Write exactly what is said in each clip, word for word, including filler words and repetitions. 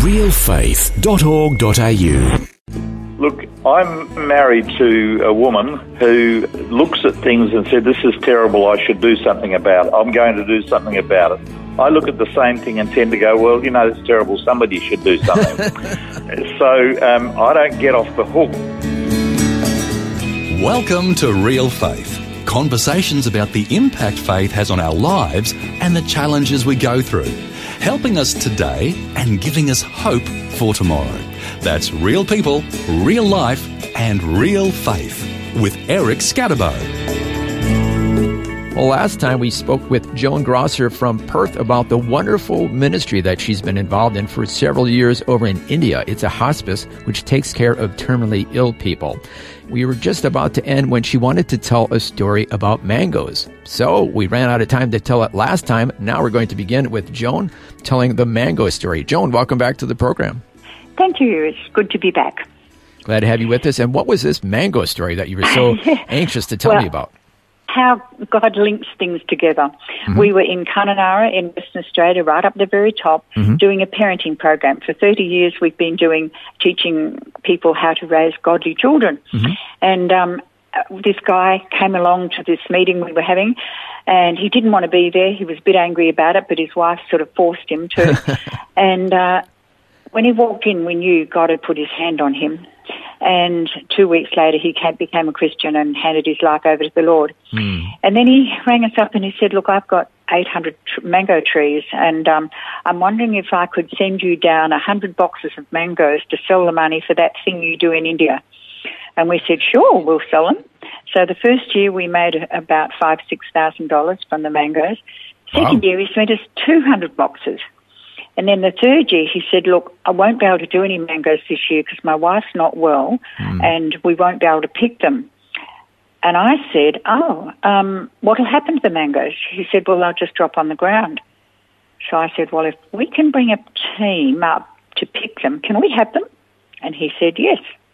real faith dot org dot a u. Look, I'm married to a woman who looks at things and said, this is terrible, I should do something about it. I'm going to do something about it. I look at the same thing and tend to go, well, you know, it's terrible, somebody should do something. so um, I don't get off the hook. Welcome to Real Faith. Conversations about the impact faith has on our lives and the challenges we go through, helping us today and giving us hope for tomorrow. That's real people, real life, and real faith with Eric Scatterbo. Well, last time we spoke with Joan Grosser from Perth about the wonderful ministry that she's been involved in for several years over in India. It's a hospice which takes care of terminally ill people. We were just about to end when she wanted to tell a story about mangoes. So we ran out of time to tell it last time. Now we're going to begin with Joan telling the mango story. Joan, welcome back to the program. Thank you. It's good to be back. Glad to have you with us. And what was this mango story that you were so yeah. anxious to tell well, me about? How God links things together. Mm-hmm. We were in Kununurra in Western Australia, right up the very top, mm-hmm. doing a parenting program. For thirty years, we've been doing, teaching people how to raise godly children. Mm-hmm. And um, this guy came along to this meeting we were having, and he didn't want to be there. He was a bit angry about it, but his wife sort of forced him to. and uh, when he walked in, we knew God had put his hand on him. And two weeks later, he came, became a Christian and handed his life over to the Lord. Mm. And then he rang us up and he said, look, I've got eight hundred tr- mango trees, and um, I'm wondering if I could send you down one hundred boxes of mangoes to sell the money for that thing you do in India. And we said, sure, we'll sell them. So the first year we made about five thousand dollars, six thousand dollars from the mangoes. Second wow. year he sent us two hundred boxes. And then the third year, he said, look, I won't be able to do any mangoes this year because my wife's not well mm. and we won't be able to pick them. And I said, oh, um, what will happen to the mangoes? He said, well, they'll just drop on the ground. So I said, well, if we can bring a team up to pick them, can we have them? And he said, yes.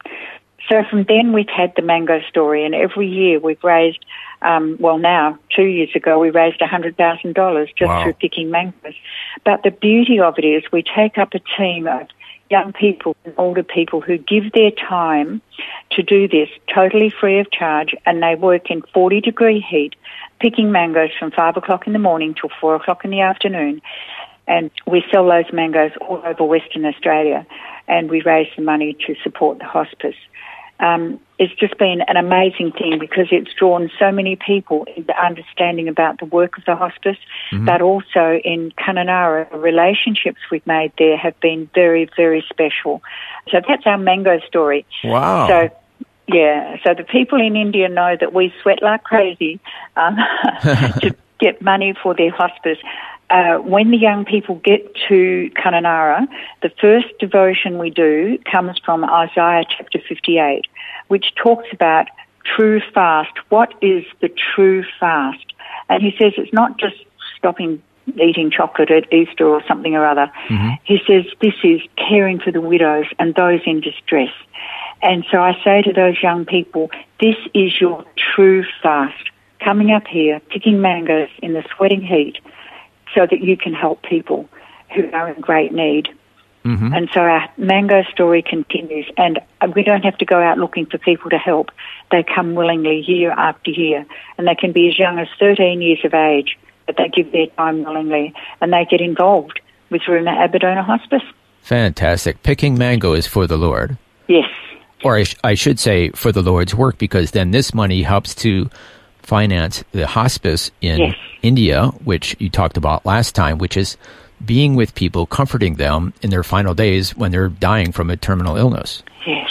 So from then we've had the mango story, and every year we've raised, um, well now, two years ago, we raised one hundred thousand dollars just wow. through picking mangoes. But the beauty of it is we take up a team of young people and older people who give their time to do this totally free of charge, and they work in forty-degree heat, picking mangoes from five o'clock in the morning till four o'clock in the afternoon. And we sell those mangoes all over Western Australia, and we raise the money to support the hospice. Um, it's just been an amazing thing because it's drawn so many people into understanding about the work of the hospice, mm-hmm. but also in Kununurra, the relationships we've made there have been very, very special. So that's our mango story. Wow. So, yeah, so the people in India know that we sweat like crazy um, to get money for their hospice. Uh, when the young people get to Kununurra, the first devotion we do comes from Isaiah chapter fifty-eight, which talks about true fast. What is the true fast? And he says it's not just stopping eating chocolate at Easter or something or other. Mm-hmm. He says this is caring for the widows and those in distress. And so I say to those young people, this is your true fast, coming up here, picking mangoes in the sweating heat, so that you can help people who are in great need. Mm-hmm. And so our mango story continues, and we don't have to go out looking for people to help. They come willingly year after year, and they can be as young as thirteen years of age, but they give their time willingly, and they get involved with Ruma Aberdona Hospice. Fantastic. Picking mangoes for the Lord. Yes. Or I, sh- I should say for the Lord's work, because then this money helps to finance the hospice in yes. India, which you talked about last time, which is being with people, comforting them in their final days when they're dying from a terminal illness. Yes.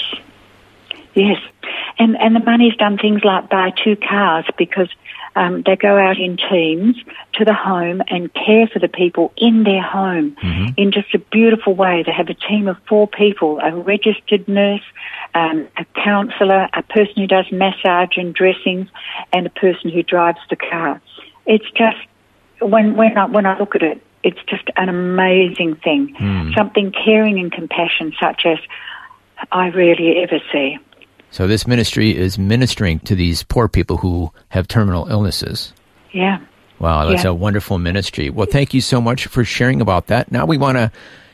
Yes. And and the money's done things like buy two cars because um, they go out in teams to the home and care for the people in their home mm-hmm. in just a beautiful way. They have a team of four people, a registered nurse, um, a counsellor, a person who does massage and dressings, and a person who drives the car. It's just, when when I, when I look at it, it's just an amazing thing, mm. something caring and compassion such as I rarely ever see. So this ministry is ministering to these poor people who have terminal illnesses. Yeah. Wow, that's yeah. a wonderful ministry. Well, thank you so much for sharing about that. Now we want to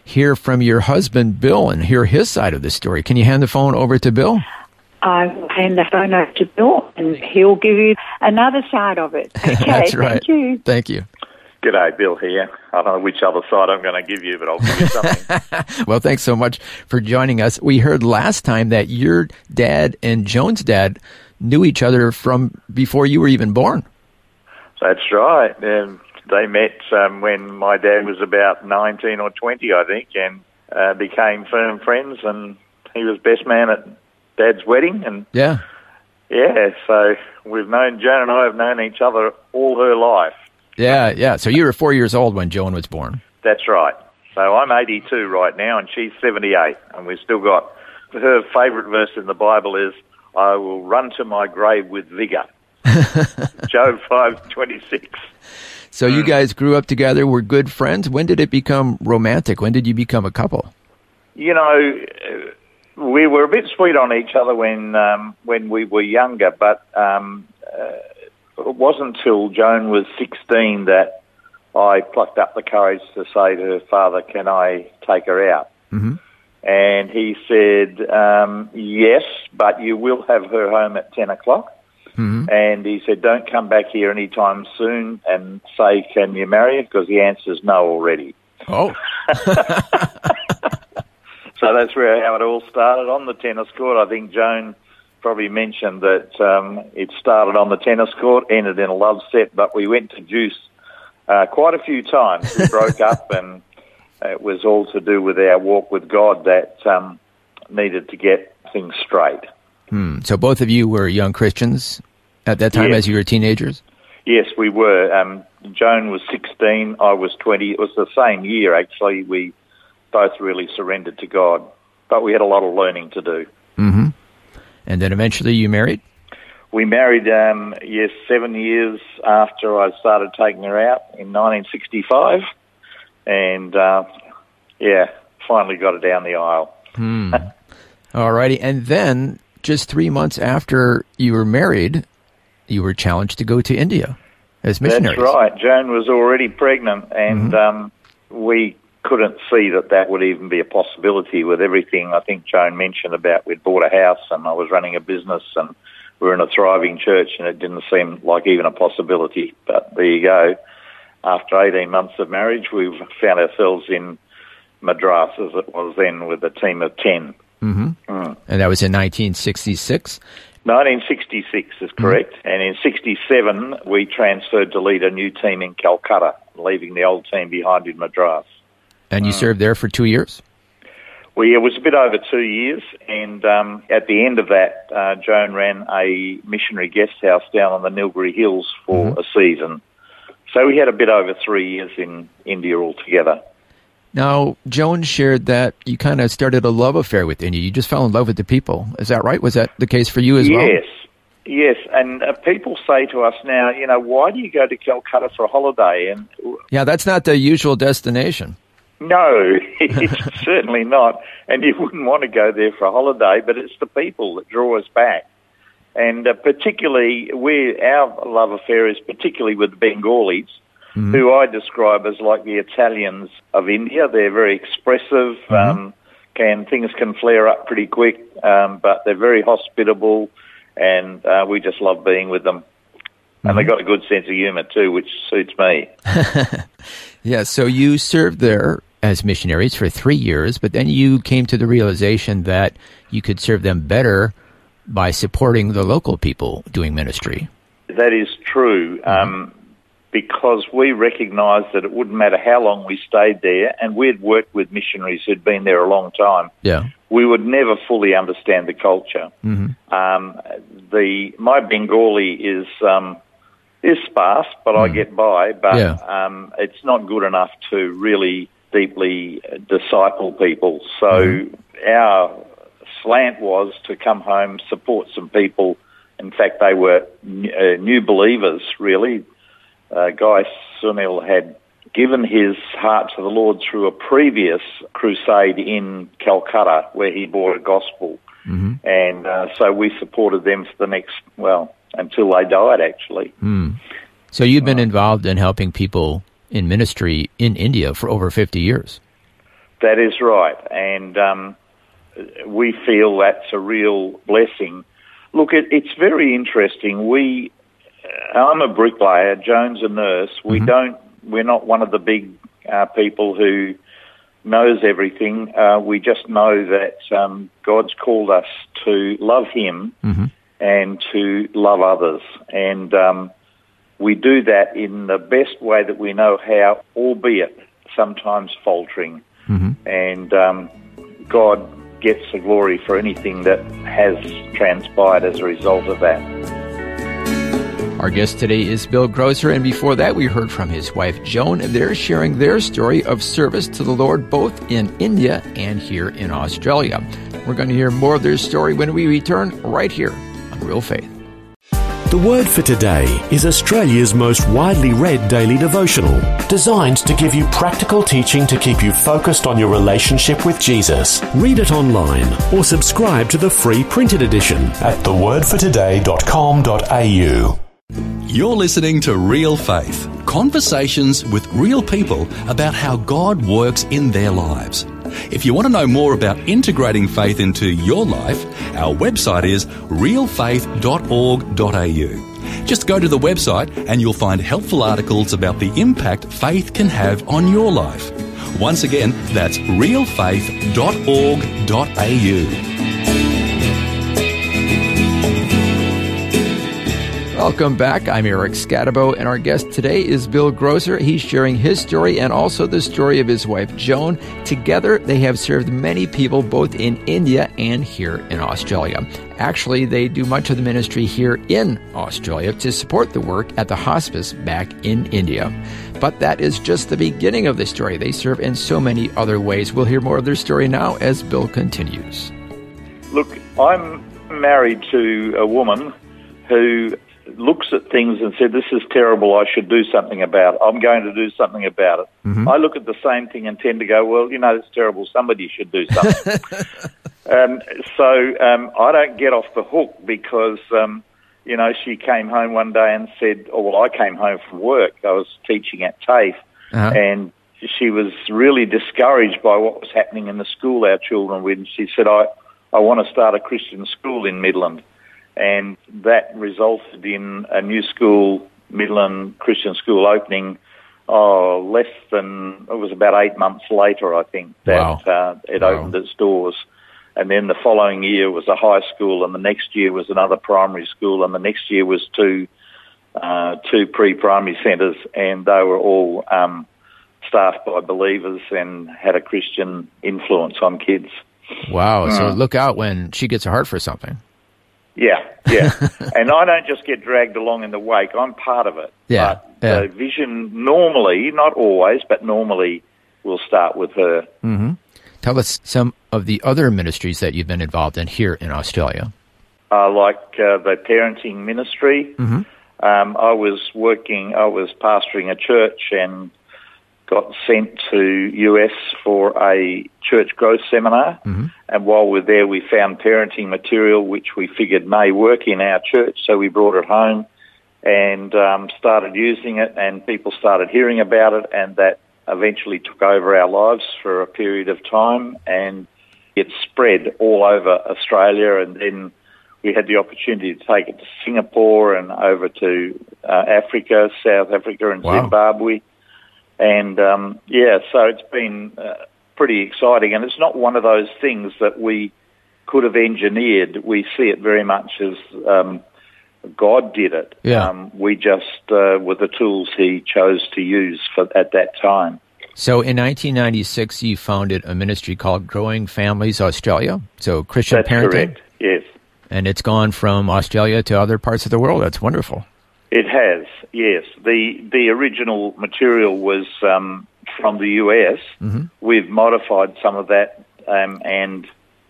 hear from your husband, Bill, and hear his side of the story. Can you hand the phone over to Bill? I will hand the phone over to Bill, and he'll give you another side of it. Okay, That's right. Thank you. Thank you. G'day, Bill here. I don't know which other side I'm going to give you, but I'll give you something. Well, thanks so much for joining us. We heard last time that your dad and Joan's dad knew each other from before you were even born. That's right. And they met um, when my dad was about nineteen or twenty, I think, and uh, became firm friends, and he was best man at Dad's wedding. And Yeah. Yeah, so we've known, Joan and I have known each other all her life. Yeah, yeah. So you were four years old when Joan was born. That's right. So I'm eighty-two right now, and she's seventy-eight, and we've still got, her favourite verse in the Bible is, I will run to my grave with vigour. Job five twenty-six. So you guys grew up together, were good friends. When did it become romantic? When did you become a couple? You know, we were a bit sweet on each other when um, when we were younger, but um, uh, it wasn't until Joan was sixteen that I plucked up the courage to say to her father, can I take her out? Mm-hmm. And he said, um, yes, but you will have her home at ten o'clock. Mm-hmm. And he said, don't come back here anytime soon and say, can you marry her? Because the answer's no already. Oh. So that's where how it all started on the tennis court. I think Joan probably mentioned that um, it started on the tennis court, ended in a love set, but we went to juice uh, quite a few times. We broke up, and it was all to do with our walk with God that um, needed to get things straight. Hmm. So both of you were young Christians at that time, Yes. as you were teenagers? Yes, we were. Um, Joan was sixteen, I was twenty. It was the same year, actually. We both really surrendered to God, but we had a lot of learning to do. Mm-hmm. And then eventually you married? We married, um, yes, seven years after I started taking her out in nineteen sixty-five, and, uh, yeah, finally got her down the aisle. Hmm. All righty. And then, just three months after you were married, you were challenged to go to India as missionaries. That's right. Joan was already pregnant, and Mm-hmm. um, we couldn't see that that would even be a possibility with everything. I think Joan mentioned about we'd bought a house and I was running a business and we were in a thriving church, and it didn't seem like even a possibility. But there you go. After eighteen months of marriage, we found ourselves in Madras, as it was then, with a team of ten. Mm-hmm. Mm. And that was in nineteen sixty-six? nineteen sixty-six is correct. Mm-hmm. And in sixty-seven, we transferred to lead a new team in Calcutta, leaving the old team behind in Madras. And you served there for two years? Well, yeah, it was a bit over two years, and um, at the end of that, uh, Joan ran a missionary guest house down on the Nilgiri Hills for Mm-hmm. a season. So we had a bit over three years in India altogether. Now, Joan shared that you kind of started a love affair with India. You just fell in love with the people. Is that right? Was that the case for you as well? Yes, yes. And uh, people say to us now, you know, why do you go to Calcutta for a holiday? And Yeah, that's not the usual destination. no, it's certainly not. And you wouldn't want to go there for a holiday, but it's the people that draw us back. And uh, particularly, we our love affair is particularly with the Bengalis, mm-hmm. who I describe as like the Italians of India. They're very expressive. Mm-hmm. Um, can things can flare up pretty quick, um, but they're very hospitable, and uh, we just love being with them. Mm-hmm. And they've got a good sense of humour too, which suits me. Yeah, so you served there as missionaries for three years, but then you came to the realization that you could serve them better by supporting the local people doing ministry. That is true, mm-hmm. um, because we recognised that it wouldn't matter how long we stayed there, and we'd worked with missionaries who'd been there a long time. Yeah, we would never fully understand the culture. Mm-hmm. Um, the my Bengali is um, is sparse, but mm. I get by. But yeah. um, it's not good enough to really deeply disciple people. So mm-hmm. our slant was to come home, support some people. In fact, they were uh, new believers, really. Uh, Guy Sunil had given his heart to the Lord through a previous crusade in Calcutta where he brought a gospel. Mm-hmm. And uh, so we supported them for the next, well, until they died, actually. Mm. So you've been involved in helping people in ministry in India for over fifty years. That is right, and um, we feel that's a real blessing. Look, it, it's very interesting. We, I'm a bricklayer, Joan's a nurse. We mm-hmm. don't, we're not one of the big uh, people who knows everything. Uh, we just know that um, God's called us to love Him mm-hmm. and to love others, and um, we do that in the best way that we know how, albeit sometimes faltering. Mm-hmm. And um, God gets the glory for anything that has transpired as a result of that. Our guest today is Bill Grosser, and before that we heard from his wife Joan. They're sharing their story of service to the Lord both in India and here in Australia. We're going to hear more of their story when we return right here on Real Faith. The Word for Today is Australia's most widely read daily devotional, designed to give you practical teaching to keep you focused on your relationship with Jesus. Read it online or subscribe to the free printed edition at the word for today dot com dot a u. You're listening to Real Faith, conversations with real people about how God works in their lives. If you want to know more about integrating faith into your life, our website is real faith dot org dot a u. Just go to the website and you'll find helpful articles about the impact faith can have on your life. Once again, that's real faith dot org dot a u. Welcome back. I'm Eric Scatabo, and our guest today is Bill Grosser. He's sharing his story and also the story of his wife, Joan. Together, they have served many people both in India and here in Australia. Actually, they do much of the ministry here in Australia to support the work at the hospice back in India. But that is just the beginning of the story. They serve in so many other ways. We'll hear more of their story now as Bill continues. Look, I'm married to a woman who looks at things and said, this is terrible, I should do something about it. I'm going to do something about it. Mm-hmm. I look at the same thing and tend to go, well, you know, it's terrible, somebody should do something. um, so um, I don't get off the hook because, um, you know, she came home one day and said, oh, well, I came home from work. I was teaching at TAFE, uh-huh. and she was really discouraged by what was happening in the school our children were in. She said, I, I want to start a Christian school in Midland. And that resulted in a new school, Midland Christian School, opening oh, less than, it was about eight months later, I think, that wow. uh, it wow. opened its doors. And then the following year was a high school, and the next year was another primary school, and the next year was two uh, two pre-primary centres, and they were all um, staffed by believers and had a Christian influence on kids. Wow, mm. So look out when she gets a heart for something. Yeah, yeah. And I don't just get dragged along in the wake. I'm part of it. Yeah, but yeah. the vision normally, not always, but normally will start with her. Mm-hmm. Tell us some of the other ministries that you've been involved in here in Australia. Uh, like uh, the parenting ministry. Mm-hmm. Um, I was working, I was pastoring a church and got sent to U S for a church growth seminar. Mm-hmm. And while we're there, we found parenting material which we figured may work in our church, so we brought it home and um, started using it, and people started hearing about it, and that eventually took over our lives for a period of time, and it spread all over Australia, and then we had the opportunity to take it to Singapore and over to uh, Africa, South Africa and wow. Zimbabwe. And, um, yeah, so it's been uh, pretty exciting. And it's not one of those things that we could have engineered. We see it very much as um, God did it. Yeah. Um, we just uh, were the tools He chose to use for at that time. So in nineteen ninety-six, you founded a ministry called Growing Families Australia, so Christian That's parenting. Correct, yes. And it's gone from Australia to other parts of the world. That's wonderful. It has, yes. The the original material was um, from the U S. Mm-hmm. We've modified some of that, um, and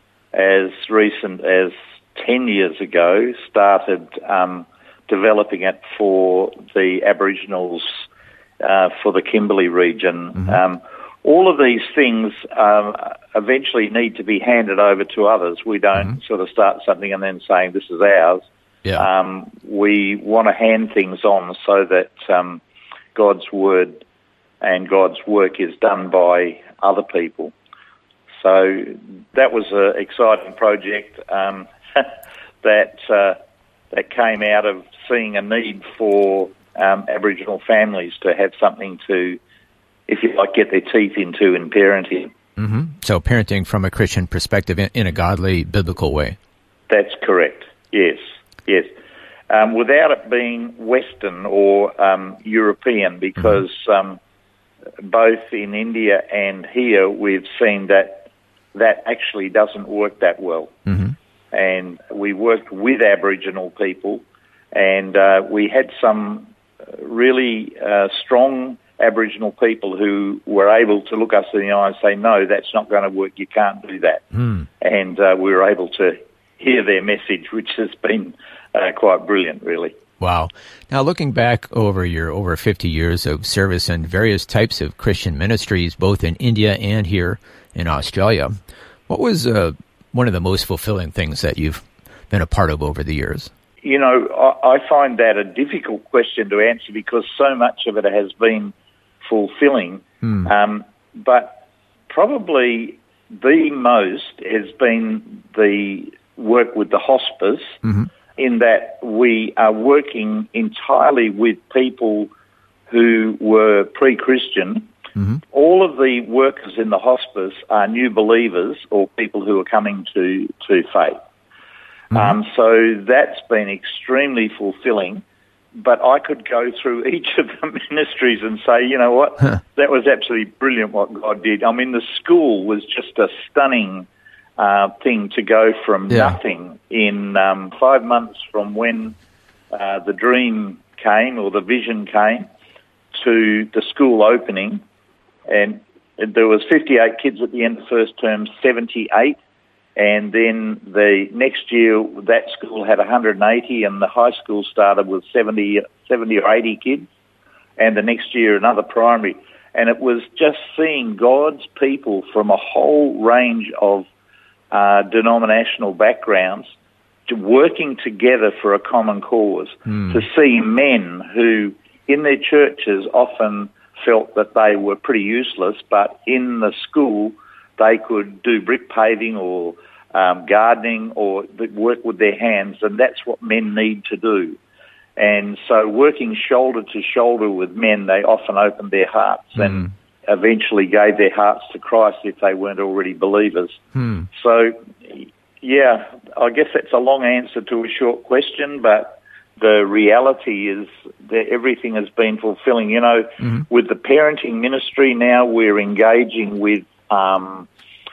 as recent as ten years ago, started um, developing it for the Aboriginals uh, for the Kimberley region. Mm-hmm. Um, all of these things um, eventually need to be handed over to others. We don't mm-hmm. sort of start something and then saying this is ours. Yeah. Um, we want to hand things on so that um, God's word and God's work is done by other people. So that was an exciting project um, that uh, that came out of seeing a need for um, Aboriginal families to have something to, if you like, get their teeth into in parenting. Mm-hmm. So parenting from a Christian perspective in, in a godly, biblical way. That's correct. Yes, yes. Um, without it being Western or um, European, because mm-hmm. um, both in India and here we've seen that that actually doesn't work that well. Mm-hmm. And we worked with Aboriginal people, and uh, we had some really uh, strong Aboriginal people who were able to look us in the eye and say, no, that's not going to work, you can't do that. Mm. And uh, we were able to hear their message, which has been uh, quite brilliant, really. Wow. Now, looking back over your over fifty years of service in various types of Christian ministries, both in India and here in Australia, what was uh, one of the most fulfilling things that you've been a part of over the years? You know, I, I find that a difficult question to answer because so much of it has been fulfilling. Hmm. Um, but probably the most has been the work with the hospice, mm-hmm. in that we are working entirely with people who were pre-Christian. Mm-hmm. All of the workers in the hospice are new believers or people who are coming to, to faith. Mm-hmm. Um, so that's been extremely fulfilling. But I could go through each of the ministries and say, you know what, huh. that was absolutely brilliant what God did. I mean, the school was just a stunning uh, thing to go from yeah. nothing in um, five months from when uh, the dream came or the vision came to the school opening. And there was fifty-eight kids at the end of first term, seventy-eight. And then the next year, that school had one hundred eighty, and the high school started with seventy, seventy or eighty kids. And the next year, another primary. And it was just seeing God's people from a whole range of uh, denominational backgrounds to working together for a common cause. Mm. To see men who, in their churches, often felt that they were pretty useless, but in the school, they could do brick paving or um, gardening or work with their hands, and that's what men need to do. And so working shoulder to shoulder with men, they often opened their hearts mm. and eventually gave their hearts to Christ if they weren't already believers. Mm. So, yeah, I guess that's a long answer to a short question, but the reality is that everything has been fulfilling. You know, mm-hmm. with the parenting ministry now, we're engaging with um,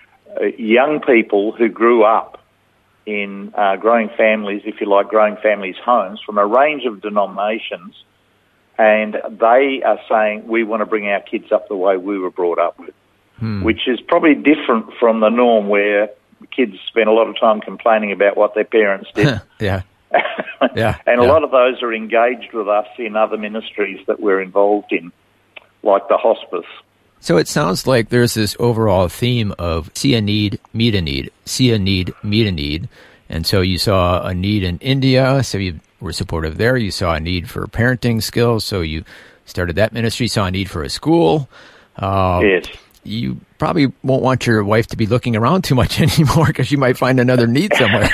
young people who grew up in uh, growing families, if you like, growing families' homes from a range of denominations, and they are saying, we want to bring our kids up the way we were brought up with, hmm. which is probably different from the norm where kids spend a lot of time complaining about what their parents did. yeah. yeah. And yeah. a lot of those are engaged with us in other ministries that we're involved in, like the hospice. So it sounds like there's this overall theme of see a need, meet a need, see a need, meet a need. And so you saw a need in India, so you were supportive there. You saw a need for parenting skills, so you started that ministry, saw a need for a school. Uh, yes. You probably won't want your wife to be looking around too much anymore because you might find another need somewhere.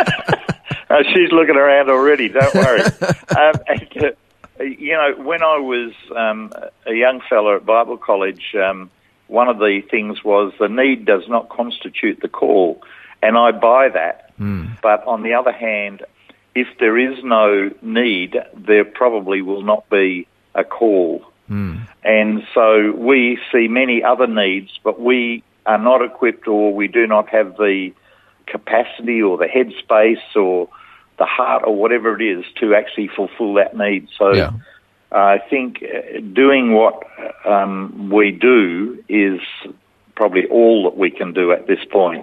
uh, she's looking around already, don't worry. um, and, uh, You know, when I was um, a young fellow at Bible college, um, one of the things was the need does not constitute the call, and I buy that. Mm. But on the other hand, if there is no need, there probably will not be a call. Mm. And so we see many other needs, but we are not equipped or we do not have the capacity or the headspace or the heart or whatever it is to actually fulfill that need. So yeah. I think doing what um, we do is probably all that we can do at this point.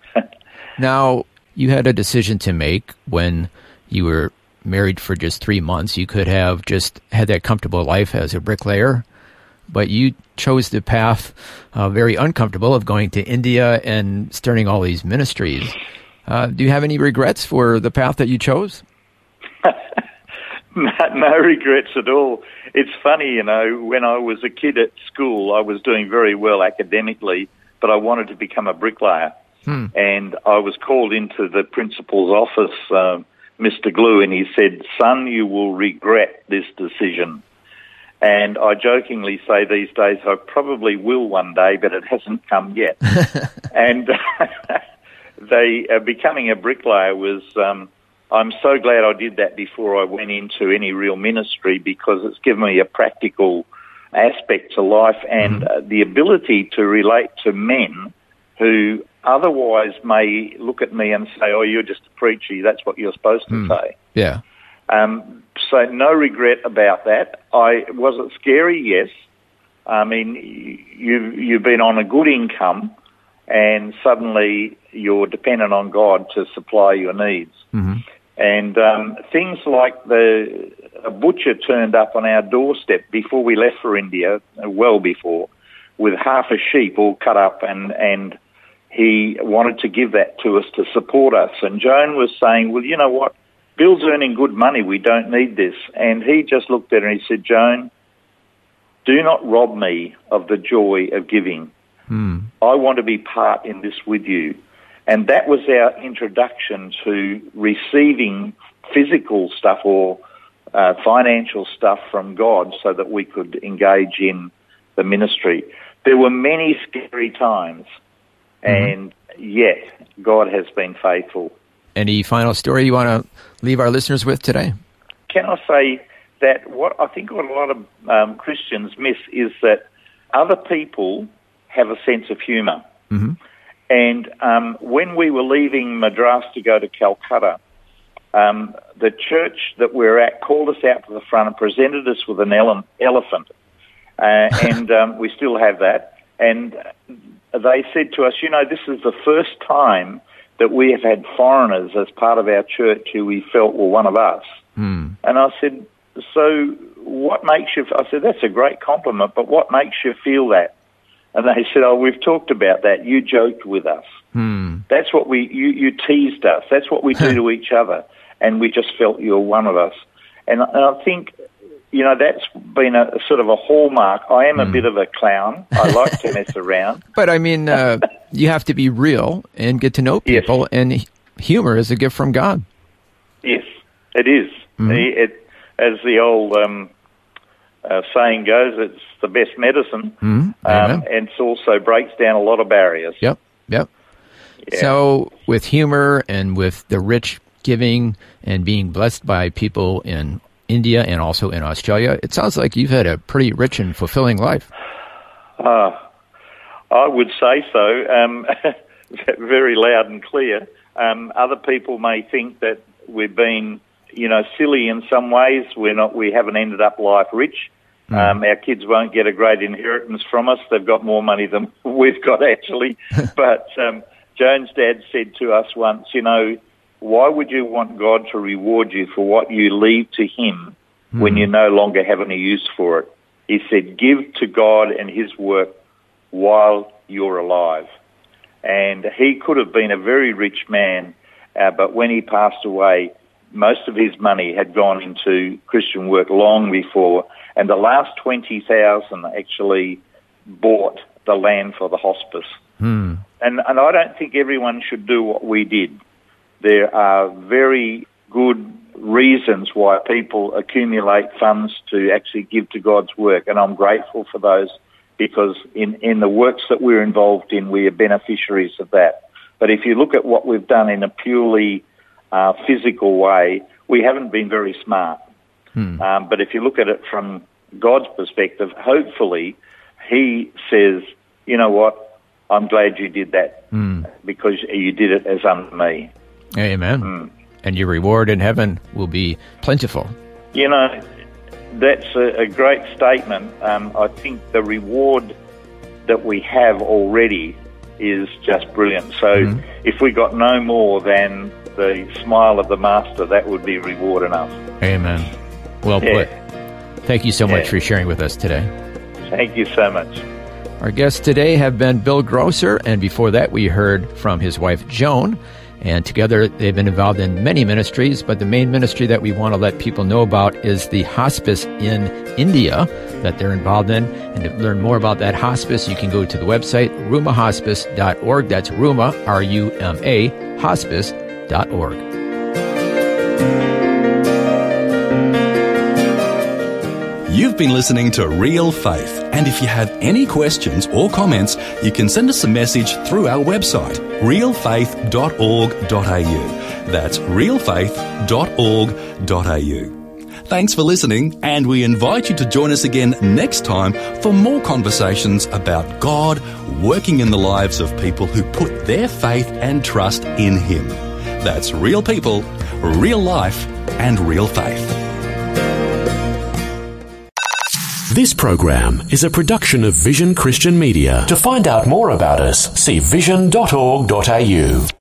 Now, you had a decision to make when you were married for just three months. You could have just had that comfortable life as a bricklayer, but you chose the path, uh, very uncomfortable, of going to India and starting all these ministries. Uh, do you have any regrets for the path that you chose? no, no regrets at all. It's funny, you know, when I was a kid at school, I was doing very well academically, but I wanted to become a bricklayer. Hmm. And I was called into the principal's office, uh, Mister Glue, and he said, "Son, you will regret this decision." And I jokingly say these days, I probably will one day, but it hasn't come yet. And they uh, becoming a bricklayer was, um, I'm so glad I did that before I went into any real ministry, because it's given me a practical aspect to life and uh, the ability to relate to men who otherwise may look at me and say, "Oh, you're just a preacher, that's what you're supposed to mm. say." Yeah. Um, so no regret about that. I was it scary? Yes. I mean, you you've been on a good income, and suddenly you're dependent on God to supply your needs. Mm-hmm. And um, things like the a butcher turned up on our doorstep before we left for India, well before, with half a sheep all cut up, and and he wanted to give that to us to support us. And Joan was saying, "Well, you know what? Bill's earning good money. We don't need this." And he just looked at her and he said, "Joan, do not rob me of the joy of giving. Hmm. I want to be part in this with you." And that was our introduction to receiving physical stuff or uh, financial stuff from God so that we could engage in the ministry. There were many scary times, mm-hmm. and yet God has been faithful. Any final story you want to leave our listeners with today? Can I say that what I think what a lot of um, Christians miss is that other people have a sense of humour. Mm-hmm. And um, when we were leaving Madras to go to Calcutta, um, the church that we're at called us out to the front and presented us with an ele- elephant. Uh, and um, we still have that. And they said to us, "You know, this is the first time that we have had foreigners as part of our church who we felt were one of us." Mm. And I said, "So what makes you..." I said, "That's a great compliment, but what makes you feel that?" And they said, "Oh, we've talked about that. You joked with us. Mm. That's what we... You, you teased us. That's what we do to each other. And we just felt you're one of us." And, and I think, you know, that's been a, a sort of a hallmark. I am mm. a bit of a clown. I like to mess around. But, I mean... Uh... You have to be real and get to know people, yes. and humor is a gift from God. Yes, it is. Mm-hmm. It, as the old um, uh, saying goes, it's the best medicine, mm-hmm. um, and it also breaks down a lot of barriers. Yep, yep. Yeah. So with humor and with the rich giving and being blessed by people in India and also in Australia, it sounds like you've had a pretty rich and fulfilling life. Uh, I would say so, um, very loud and clear. Um, other people may think that we've been, you know, silly in some ways. We're not. We haven't ended up life rich. Mm. Um, our kids won't get a great inheritance from us. They've got more money than we've got, actually. But um, Joan's dad said to us once, "You know, why would you want God to reward you for what you leave to Him mm. when you no longer have any use for it?" He said, "Give to God and His work while you're alive." And he could have been a very rich man, uh, but when he passed away, most of his money had gone into Christian work long before, and the last twenty thousand actually bought the land for the hospice. Hmm. And, and I don't think everyone should do what we did. There are very good reasons why people accumulate funds to actually give to God's work, and I'm grateful for those, because in, in the works that we're involved in, we are beneficiaries of that. But if you look at what we've done in a purely uh, physical way, we haven't been very smart. Hmm. Um, but if you look at it from God's perspective, hopefully He says, "You know what, I'm glad you did that hmm. because you did it as unto me." Amen. Hmm. And your reward in heaven will be plentiful. You know, that's a, a great statement. Um, I think the reward that we have already is just brilliant. So mm-hmm. if we got no more than the smile of the Master, that would be reward enough. Amen. Well yeah. put. Thank you so yeah. much for sharing with us today. Thank you so much. Our guests today have been Bill Grosser, and before that we heard from his wife Joan. And together, they've been involved in many ministries, but the main ministry that we want to let people know about is the hospice in India that they're involved in. And to learn more about that hospice, you can go to the website, ruma hospice dot org. That's Ruma, R U M A, hospice dot org. You've been listening to Real Faith, and if you have any questions or comments, you can send us a message through our website, real faith dot org dot a u. That's real faith dot org dot a u. Thanks for listening, and we invite you to join us again next time for more conversations about God working in the lives of people who put their faith and trust in Him. That's real people, real life, and real faith. This program is a production of Vision Christian Media. To find out more about us, see vision dot org dot a u.